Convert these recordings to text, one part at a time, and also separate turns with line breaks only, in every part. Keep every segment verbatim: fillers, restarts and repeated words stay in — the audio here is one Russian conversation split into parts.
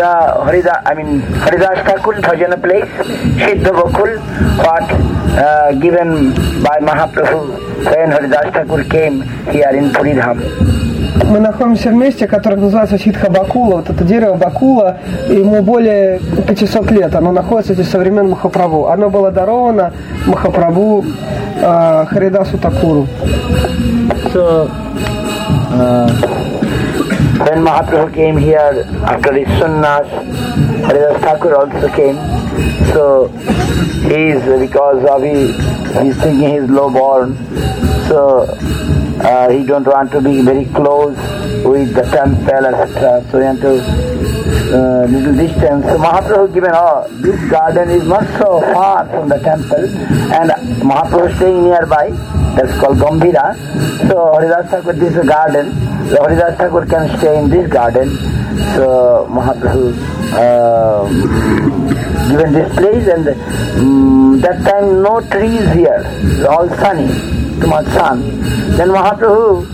the Harida, I mean Haridas Thakur Bhajana place, Siddha Bakul, what uh, given by Mahaprabhu when Haridas Thakur came here in Puridham.
Мы находимся в месте, которое называется Сидха Бакула. Вот это дерево Бакула, ему более пятисот лет. Оно находится здесь со времен Махапрабху. Оно было даровано Махапрабху э, Харидасу Такуру.
So, uh, when Mahaprabhu came here after his sannyas, Haridas Thakur also came. So he is, because of he, he is thinking he is low born. So uh, he don't want to be very close with the temple, et cetera. So he went to uh, little distance. So Mahaprabhu given, oh, this garden is not so far from the temple, and Mahaprabhu staying nearby. That's called Gambhira. So Haridas Thakur, this is a garden. So Haridas Thakur can stay in this garden. So Mahaprabhu uh, given this place, and um, that time no trees here, it's all sunny, too much sun. Then Mahaprabhu,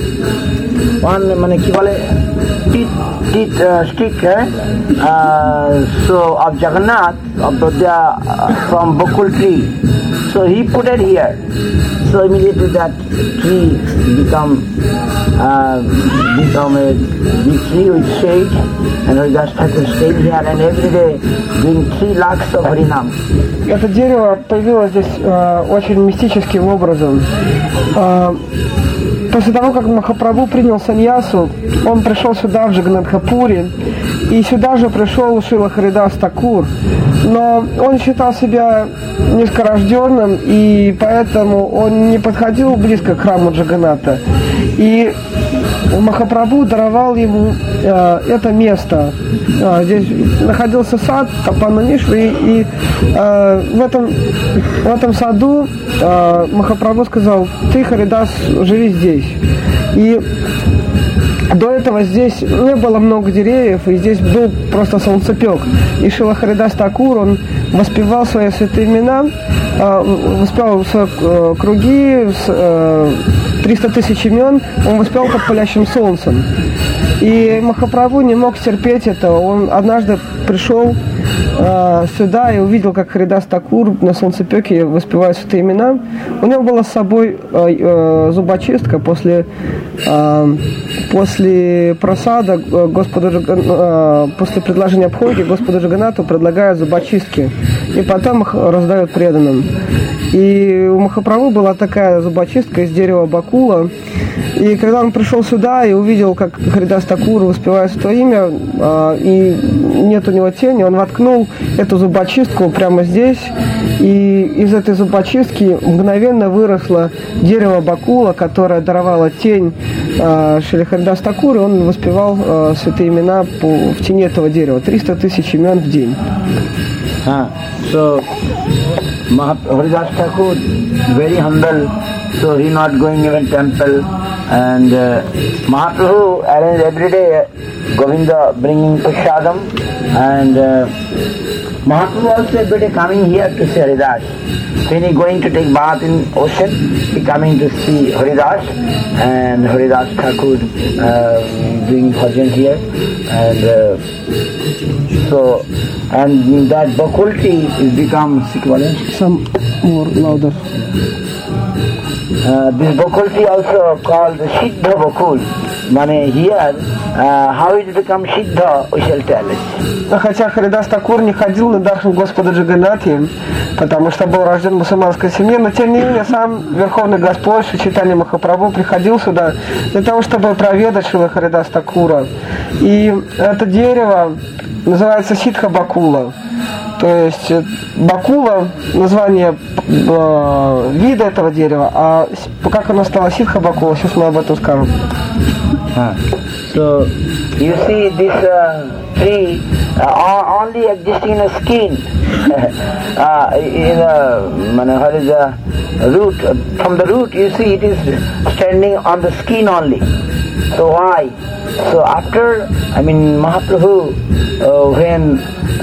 one mane ki bole teeth teeth uh, stick eh? uh, so of Jagannath of Dodya uh, from Bakul tree. So he put it here. So immediately that tree become uh, become a big tree with shade, and Haridas Thakur stayed here and every day doing three lakhs of Harinam.
Это дерево появилось здесь э, очень мистическим образом. Э, после того, как Махапрабху принял саньясу, он пришел сюда, в Джаганнатхапури, и сюда же пришел Шрила Харидас Такур. Но он считал себя низкорожденным, и поэтому он не подходил близко к храму Джаганната. И Махапрабху даровал ему э, это место. Э, здесь находился сад Тапанамишвы, и, и э, в, этом, в этом саду э, Махапрабху сказал: ты, Харидас, живи здесь. И до этого здесь не было много деревьев, и здесь был просто солнцепек. И Шрила Харидас Такур, он воспевал свои святые имена, воспевал свои круги, триста тысяч имен, он воспевал под палящим солнцем. И Махапрабху не мог терпеть этого. Он однажды пришел э, сюда и увидел, как Харидас Такур на солнцепеке воспевает святые имена. У него была с собой э, э, зубочистка после, э, после просада Господу, э, после предложения Абхоги Господу Джаганнату предлагают зубочистки. И потом их раздают преданным. И у Махапрабху была такая зубочистка из дерева Бакула. И когда он пришел сюда и увидел, как Харидас Такур воспевает свое имя, э, и нет у него тени, он воткнул эту зубочистку прямо здесь, и из этой зубочистки мгновенно выросло дерево Бакула, которое даровало тень э, Шриле Харидас Такур, и он воспевал э, святые имена по, в тени этого дерева. триста тысяч имен в день.
Ah, so Haridas Thakur very humble, so he not going even temple, and uh, Mahaprabhu arranged every day Govinda bringing prasadam, and uh, Mahaprabhu also every day coming here to see Haridas. When he going to take bath in ocean, he coming to see Haridas, and Haridas Thakur uh, doing bhajan here, and uh, so and that Bakul tree is become
some more louder.
Uh, this Bakul tree also called the Siddha Bakul. Mane here, uh, how it become Siddha, we shall tell it.
Хотя Харидас Такур не ходил на даршан Господа Джаганнати, потому что был рожден в мусульманской семье, но тем не менее сам Верховный Господь Шри Чайтанья Махапрабху приходил сюда для того, чтобы проведать Шрила Харидас Такура. И это дерево называется Сидха Бакула. То есть Бакула — название э, вида этого дерева, а как оно стало Сидха Бакула, сейчас мы об этом скажем.
Ah. So you see this uh, tree uh, only existing in a skin. uh, in a, what is the root? From the root you see it is standing on the skin only. So why? So after, I mean, Mahaprabhu, uh, when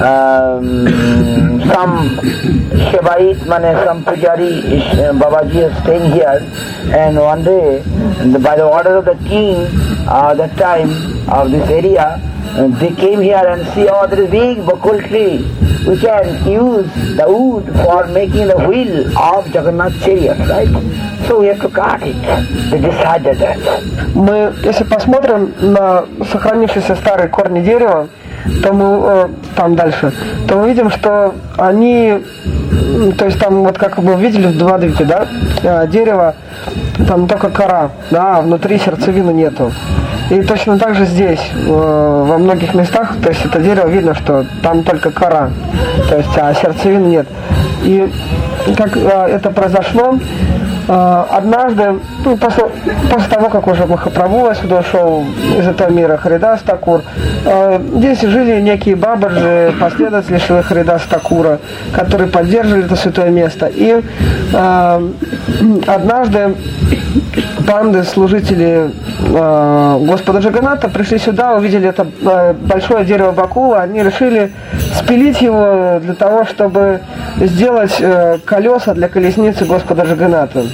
um, some Shevait, mane, some Pujari, is, uh, Babaji is staying here, and one day, by the order of the king, uh, that time of this area, uh, they came here and see, oh, there is a big bakul tree. We can use the wood for making the wheel of Jagannath chariot, right? So we have to cut it. They decided that.
Мы, если посмотрим на сохранившиеся старые корни дерева, то мы э, там дальше, то мы видим, что они, то есть там вот как вы видели в Двадвите, да, э, дерево, там только кора, да, а внутри сердцевины нету. И точно так же здесь, э, во многих местах, то есть это дерево видно, что там только кора, то есть а сердцевины нет. И как э, это произошло, э, однажды, ну, после, после того, как уже Махапрабху отсюда ушел из этого мира, Харидас Такур, э, здесь жили некие бабаджи, последователи Шрилы Харидаса Такура, которые поддерживали это святое место. И э, однажды панды, служители э, Господа Джаганната, пришли сюда, увидели это э, большое дерево бакула, они решили спилить его для того, чтобы сделать э, колеса для колесницы Господа Джаганната.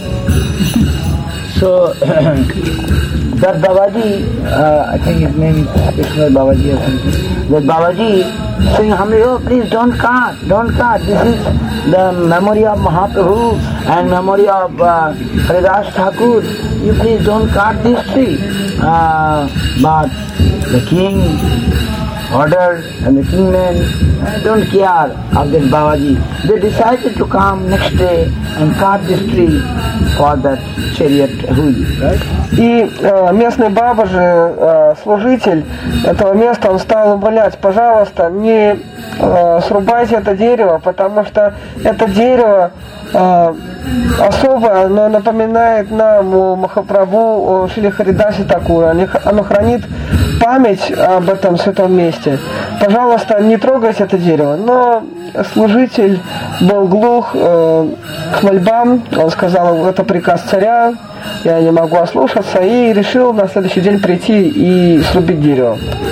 So, that Babaji, uh, I think his name is Krishna Babaji or something, that Babaji saying, oh, please don't cut, don't cut, this is the memory of Mahaprabhu and memory of uh, Haridas Thakur, you please don't cut this tree. Uh, but the king ordered and the kingmen don't care of that Babaji. They decided to come next day and cut this tree for that chariot wheel, right?
И э, местный бабаджи, э, служитель этого места, он стал умолять, пожалуйста, не э, срубайте это дерево, потому что это дерево э, особое, оно напоминает нам о Махапрабху, о Шриле Харидасе Такура, оно хранит память об этом святом месте. Пожалуйста, не трогайте это дерево. Но служитель был глух э, к мольбам, он сказал, это приказ царя, я не могу ослушаться, и решил на следующий день прийти и срубить дерево.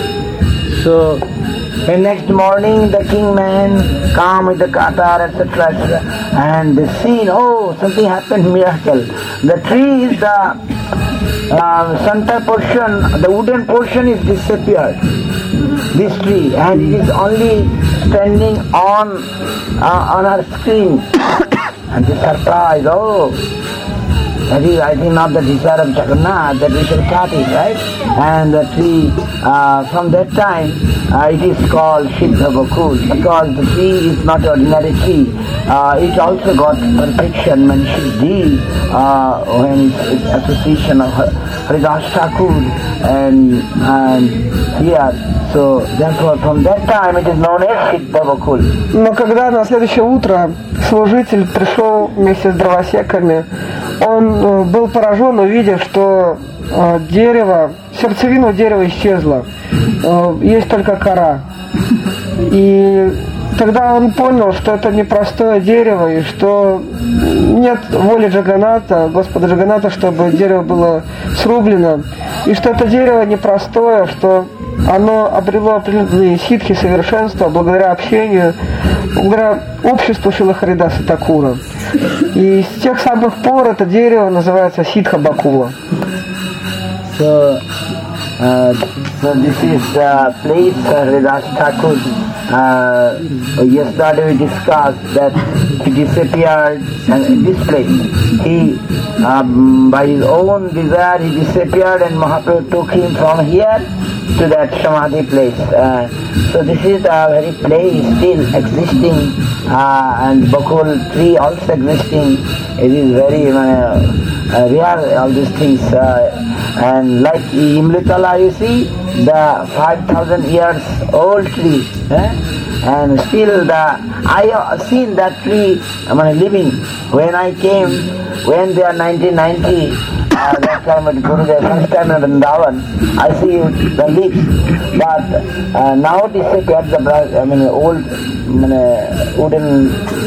So, the next morning the kingman come with the qatar, et cetera, et cetera, and they see, oh, something happened, miracle. The tree is the uh, center portion, the wooden portion is disappeared, this tree, and it is only standing on uh, on our screen. And they surprise, oh, that is, I think, not the desire of Jagannath, that we should cut it, right? And the tree, uh, from that time, uh, it is called Siddha Bakul, because the tree is not ordinary tree. Uh, it also got perfection when Siddhi, uh, when it's association of Haridas Thakur and, and here. So, therefore, from that time it is known as Siddha Bakul.
Но когда на следующее утро служитель пришел вместе с дровосеками, он был поражен, увидев, что э, дерево, сердцевина дерева исчезла, э, есть только кора. И тогда он понял, что это непростое дерево, и что нет воли Джаганната, Господа Джаганната, чтобы дерево было срублено, и что это дерево непростое, что оно обрело определенные ситхи совершенства благодаря общению, благодаря обществу Шрилы Харидаса Такура. И с тех самых пор это дерево называется Сидха Бакула.
So, uh, so this is the place Haridas Thakur. Uh, yesterday we discussed that he disappeared in this place. He, um, by his own desire, he disappeared, and Mahaprabhu took him from here to that Samadhi place. Uh, so this is the very place still existing, uh, and Bakul tree also existing. It is very uh, uh, rare, all these things. Uh, and like Imlitala, you see, the five thousand years old tree, eh? And still the I have seen that tree, I mean, living. When I came, when they are nineteen ninety, uh, that time at Gurudev, first time in Vrindavan, I see the leaves, but uh, now disappeared the, I mean, old I mean, wooden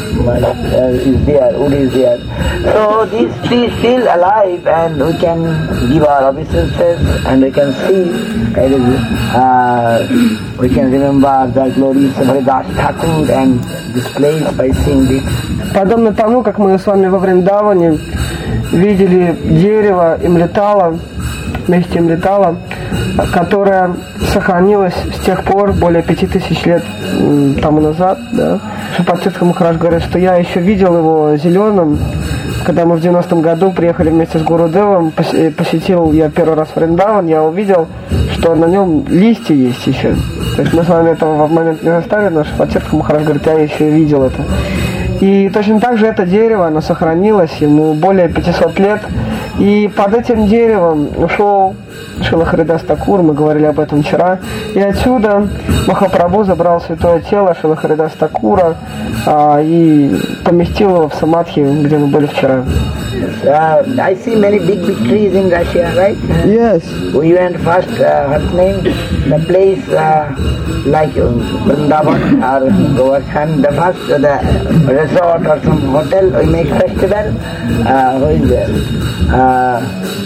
uh, is there, wood is there. So these trees still alive, and we can give our obeisances, and we can see, uh, we can remember the glories of Haridas Thakur and this place by seeing this.
Подобно тому, как мы с вами во Вриндаване видели дерево имлетала, вместе имлетала, которое сохранилось с тех пор, более пяти тысяч лет тому назад, да. Шрипати Махарадж говорит, что я еще видел его зеленым, когда мы в девяностом году приехали вместе с Гурудевом, посетил я первый раз Вриндаван, я увидел, что на нем листья есть еще. То есть мы с вами этого в момент не застали, но Шрипати Махарадж говорит, я еще видел это. И точно так же это дерево, оно сохранилось, ему более пятисот лет. И под этим деревом ушел Шрила Харидас Такур, мы говорили об этом вчера. И отсюда Махапрабху забрал святое тело Шрила Харидас Такура а, и поместил его в Самадхи, где мы были вчера.
Uh, I see many big big trees in Russia, right?
Yes.
We went first, uh, what's name? The place uh, like Vrindavan or Govardhan, the first, uh, the resort or some hotel, we make festival. Uh, who is there? Uh,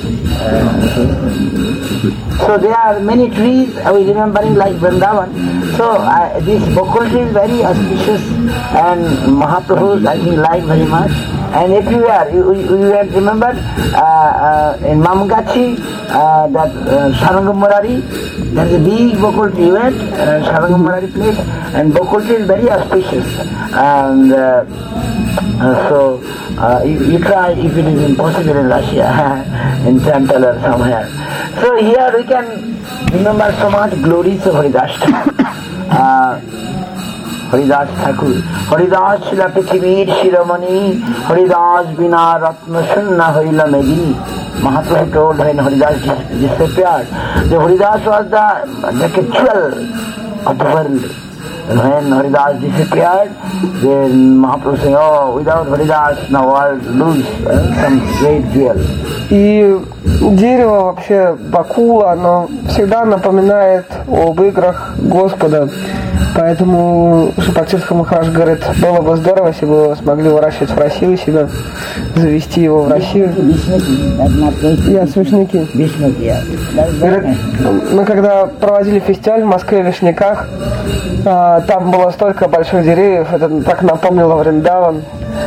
uh, so there are many trees, I was remembering like Vrindavan. So uh, this Bokul tree is very auspicious, and Mahaprabhu I think like very much. And everywhere, you, you, you remember uh, uh, in Mamgachi, uh, that uh, Sarangam Murari, there is a big Bokul tree, right? Uh, Sarangam Murari place, and Bokul tree is very auspicious. And uh, uh, so uh, you, you try if it is impossible in Russia, in temple or somewhere. So here we can remember so much glories of Haridas uh, Haridas Thakur. Haridas Shila Prithivir Shiramani, Haridas Bina Ratna Sunna Haila Medini. Mahaprabhu told when Haridas disappeared, the Haridas was the, the capital of the world. And when Haridas disappeared, then Mahaprabhu said, oh, without Haridas, the world lose uh, some great jewel.
И дерево вообще Бакула, оно всегда напоминает об играх Господа. Поэтому Шрипати Махарадж говорит, было бы здорово, если бы вы смогли выращивать в России у себя, завести его в Россию. Я с Вишняки. Говорит, мы когда проводили фестиваль в Москве в Вишняках, там было столько больших деревьев, это так напомнило Вриндаван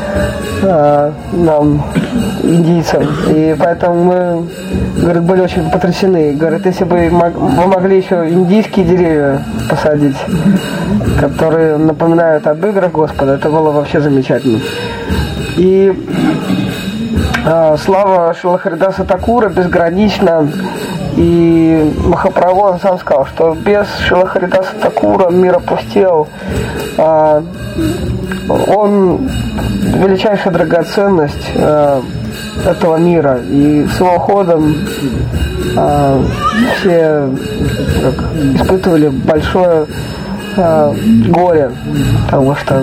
нам, индийцам. И поэтому мы, говорит, были очень потрясены. Говорит, если бы вы могли еще индийские деревья посадить, которые напоминают об играх Господа, это было вообще замечательно. И э, слава Шрила Харидаса Такура безгранична. И Махапрабху он сам сказал, что без Шрила Харидаса Такура мир опустел. Э, он величайшая драгоценность э, этого мира. И с его уходом э, все как, испытывали большое э, горе, потому что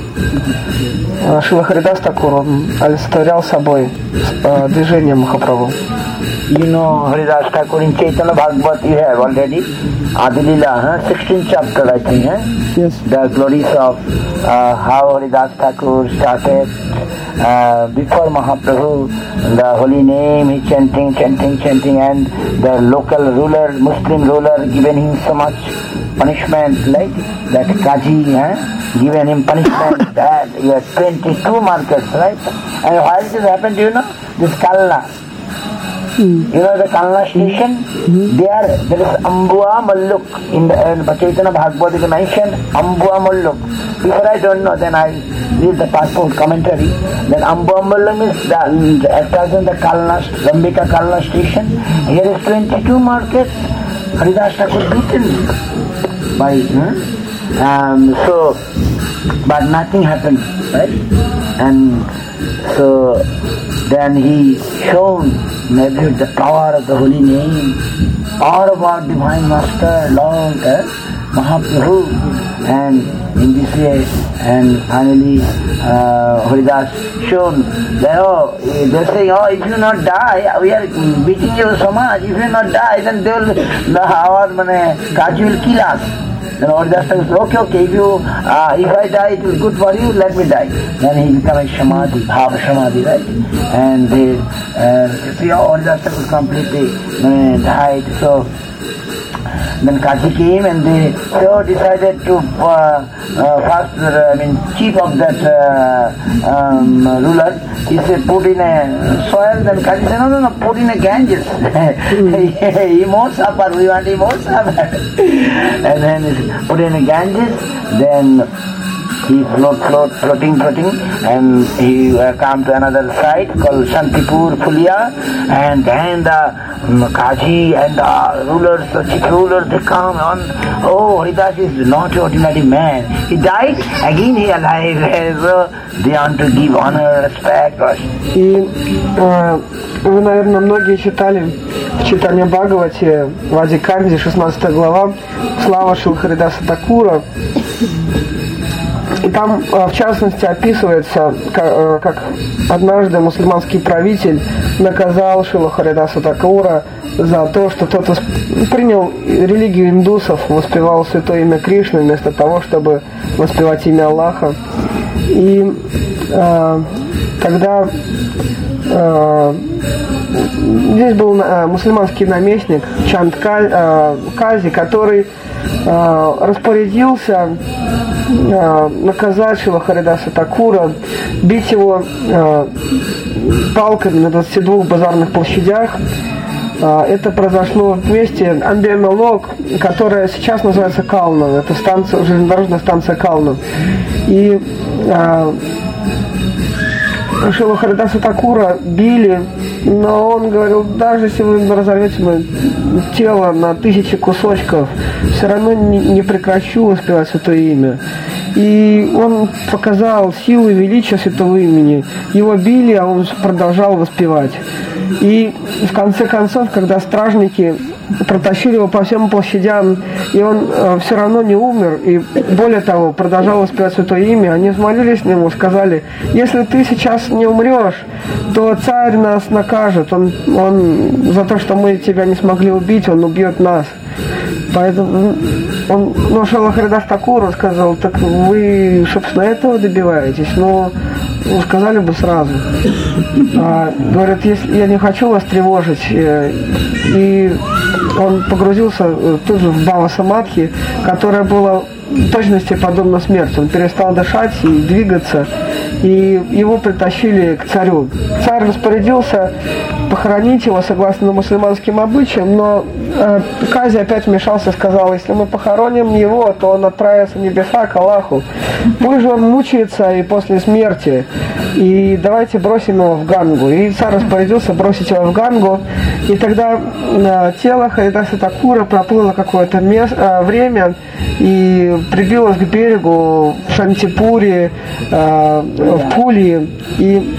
э, Шрила Харидас Такур он олицетворял собой э, движение Махапрабху.
You know Haridas Thakur in Chaitanya Bhagavat you have already Adilila, huh? sixteenth chapter I think, huh?
Yes.
The glories of uh, how Haridas Thakur started uh, before Mahaprabhu, the holy name, he chanting, chanting, chanting, and the local ruler, Muslim ruler given him so much punishment, like that Kaji, huh? given him punishment that he has twenty-two markets, right? And why did this happen, do you know? This Kalna. Mm. You know the Kalna station? Mm-hmm. There, there is Ambua Malluk. In the uh, Chaitanya Bhagavad is mentioned Ambua Malluk. Before I don't know, then I read the passport commentary. Then Ambua Malluk means the, at present the Kalna, Rambika Kalna station. Here is twenty-two markets. Haridas Thakur beaten by, hmm? um, so, but nothing happened, right? And so, then he shown maybe the power of the holy name, or about divine master, Lord, eh? Mahaprabhu, and in this way, and finally uh, Haridas shown that, oh, they're saying, oh, if you not die, we are beating you so much, if you not die, then they will, the, our Kaji will kill us. Then Haridas Thakur said, okay, okay, if, you, uh, if I die, it is good for you, let me die. Then he became a Samadhi, Bhava Samadhi, right? And they, uh, see how Haridas Thakur completely uh, died. So then Kazi came and they so decided to uh, uh, first, uh, I mean, chief of that uh, um, ruler, he said put in a soil. Then Kazi said, no, no, no, put in a Ganges. He won't suffer, we want him won't suffer. And then he put in a Ganges, then he float, float, floating, floating, and he uh, come to another site called Shantipur, Fulia, and then the um, Kaji and the rulers, the chief rulers, they come on. Oh, Haridas is not an ordinary man. He died, again he alive. So they want to give honor, respect.
И э, вы, наверное, многие читали в Чайтанья Бхагавате, в Ади Канди, шестнадцатая глава, слава Шрила Харидаса Такура. И там, в частности, описывается, как однажды мусульманский правитель наказал Шрилу Харидаса Такура за то, что тот принял религию индусов, воспевал святое имя Кришны вместо того, чтобы воспевать имя Аллаха. И э, тогда э, здесь был э, мусульманский наместник Чанд э, Кази, который э, распорядился э, наказать Шрилу Харидаса Такура, бить его э, палками на двадцати двух базарных площадях. Э, это произошло в месте Амбе-Мелок, которая сейчас называется Кална. Это станция, железнодорожная станция Кална. И э, Шрилу Харидаса Такура били, но он говорил, даже если вы разорвете мое тело на тысячи кусочков, все равно не, не прекращу воспевать святое имя. И он показал силу и величие святого имени. Его били, а он продолжал воспевать. И в конце концов, когда стражники протащили его по всем площадям, и он э, все равно не умер, и более того, продолжал воспевать святое имя, они взмолились ему, сказали, если ты сейчас не умрешь, то царь нас накажет, он, он за то, что мы тебя не смогли убить, он убьет нас. Поэтому он, ну, Шрила Харидас Такур сказал, так вы, собственно, этого добиваетесь, но ну, сказали бы сразу. А, говорят, если я не хочу вас тревожить, э, и он погрузился тут же в Бхава Самадхи, которая была в точности подобна смерти. Он перестал дышать и двигаться, и его притащили к царю. Царь распорядился похоронить его согласно мусульманским обычаям, но э, Кази опять вмешался и сказал, если мы похороним его, то он отправится в небеса к Аллаху. Пусть же он мучается и после смерти, и давайте бросим его в Гангу. И царь распорядился бросить его в Гангу, и тогда э, тело Харидаса Такура проплыло какое-то место, э, время и прибилось к берегу в Шантипуре, э, в Пули, и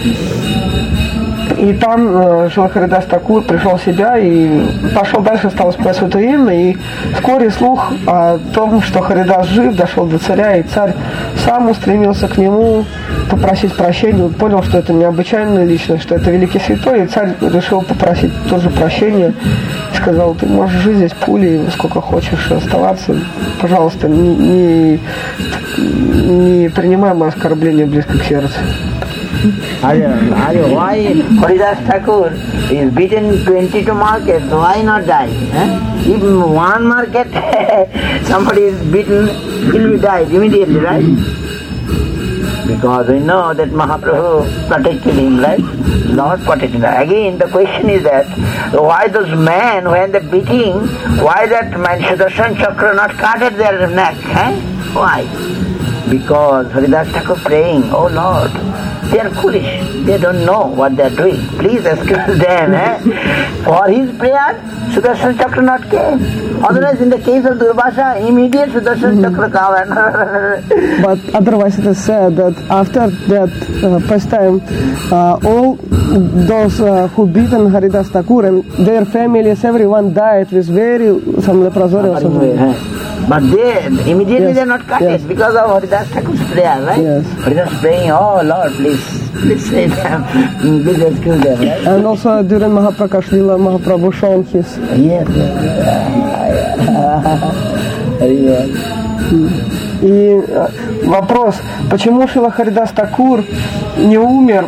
И там э, Шрила Харидас Такур пришел в себя и пошел дальше, стал воспевать святое имя. И вскоре слух о том, что Харидас жив, дошел до царя, и царь сам устремился к нему попросить прощения. Он понял, что это необычайная личность, что это великий святой, и царь решил попросить тоже прощения. И сказал, ты можешь жить здесь пулей, сколько хочешь оставаться. Пожалуйста, не, не, не принимай мое оскорбление близко к сердцу.
Why Haridas Thakur is beaten twenty-two markets, why not die? Eh? If one market somebody is beaten, he will die immediately, right? Because we know that Mahaprabhu protected him, right? Lord protected him. Again, the question is that why those men, when they're beating, why that man Sudarshan Chakra not cut at their neck? Eh? Why? Because Haridas Thakur praying, oh Lord, they are foolish. They don't know what they are doing. Please excuse them. Eh? For his prayer, Sudarshan Chakra not came. Otherwise, in the case of Durvasa, immediate Sudarshan mm-hmm. Chakra came.
But otherwise, it is said that after that uh, pastime, uh, all those uh, who beaten Haridas Thakur and their families, everyone died with very some leprosy or something.
But they immediately yes. they are not cut
yes.
because of Haridas Thakur's prayer, right?
Yes.
Haridas praying, oh Lord, please, please save them, please excuse them, right?
And also during Mahaprakasha Lila, Mahaprabhu shown his.
Yes, yes.
И вопрос, почему Шрила Харидас Такур не умер?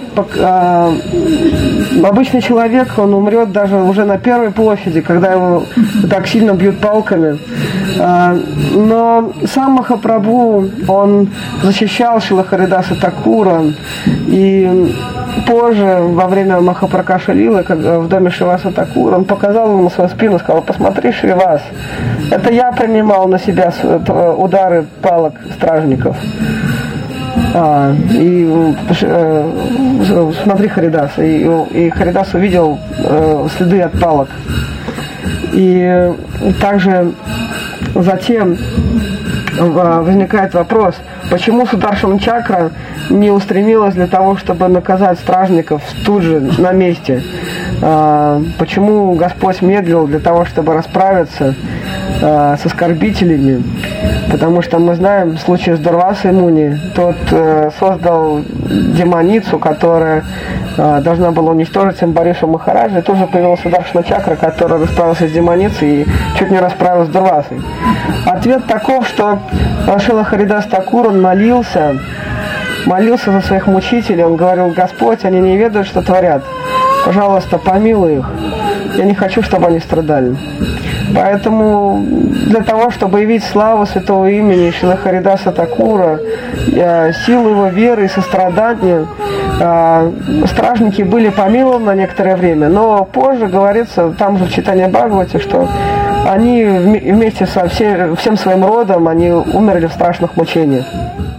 Обычный человек, он умрет даже уже на первой площади, когда его так сильно бьют палками. Но сам Махапрабху, он защищал Шрила Харидаса Такура, и позже, во время Махапракаша Лилы, в доме Шриваса Такура, он показал ему свою спину и сказал: посмотри, Шривас, это я принимал на себя удары палок стражников. А, и э, смотри, Харидас. И, и Харидас увидел э, следы от палок. И также затем возникает вопрос, почему Сударшана Чакра не устремилась для того, чтобы наказать стражников тут же, на месте? Почему Господь медлил для того, чтобы расправиться с оскорбителями? Потому что мы знаем, в случае с Дурвасой Муни, тот создал демоницу, которая должна была уничтожить Амбариша Махараджа, и тоже появилась Сударшана Чакра, которая расправилась с демоницей и чуть не расправилась с Дурвасой. Ответ таков, что Шрила Харидас Такур, он молился, молился за своих мучителей, он говорил: Господь, они не ведают, что творят, пожалуйста, помилуй их, я не хочу, чтобы они страдали. Поэтому для того, чтобы явить славу святого имени Шрилы Харидаса Такура, силу его веры и сострадания, стражники были помилованы на некоторое время, но позже говорится, там же в Чайтанья Бхагавате, что они вместе со всем, всем своим родом, они умерли в страшных мучениях.